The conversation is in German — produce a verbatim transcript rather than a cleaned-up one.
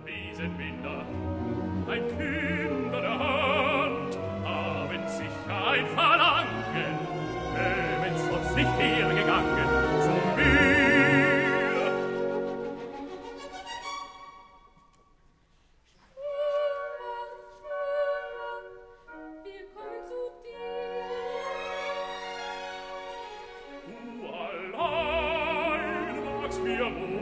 Riesenwinder, ein Kinder der Hand, haben sicher ein Verlangen, wenn's uns nicht hergegangen, zu mir. Wir kommen zu dir. Du allein magst mir wohl